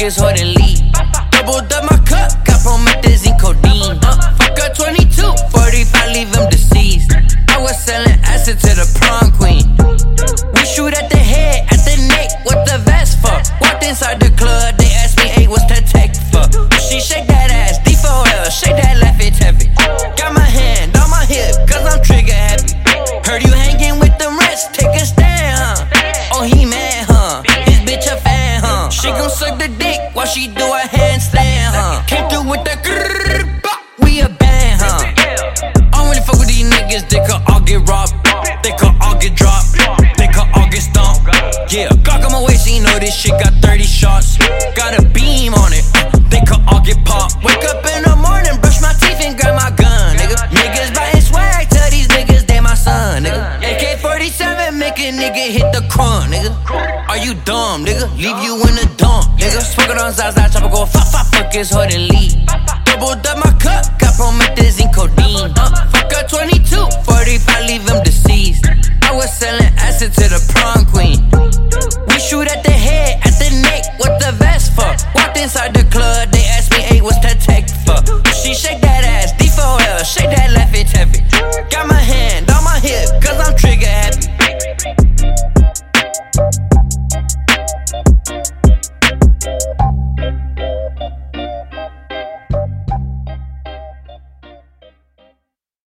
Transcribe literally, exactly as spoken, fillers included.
his hood and leave. Doubled up my cup, got promethazine codeine. Uh, fuck a twenty-two, forty-five, leave him deceased. I was selling acid to the prom queen. We shoot at the head, at the neck, what the vest for? Walked inside the club, they asked me, hey, what's that tech for? She shake that ass, D four L, shake that laugh, it's heavy. Got my hand on my hip, cause I'm trigger happy. Heard you hanging with them rest, take a stand, huh? Oh, he mad, huh? His bitch a fan, huh? She gon' suck the dick while she do a handstand, huh? Came through with the grrrr, we a band, huh? I don't really fuck with these niggas, they could all get robbed. They could all get dropped, they could all get stomped. Yeah, Glock on my waist, you know this shit got thirty shots. Got a beam on it, they could all get popped. Wake up in the morning, brush my teeth and grab my gun, nigga. Niggas buying swag, tell these niggas they my son, nigga. A K forty-seven make a nigga hit the crunk, nigga. Are you dumb, nigga? Leave you in the dump, nigga. Smoking on Zaza, chopper go fuck, fuck, fuck his hood and leave. Doubled up my cup, got promethazine codeine. Uh, fuck a twenty-two, forty-five, leave him deceased. I was selling acid to the prom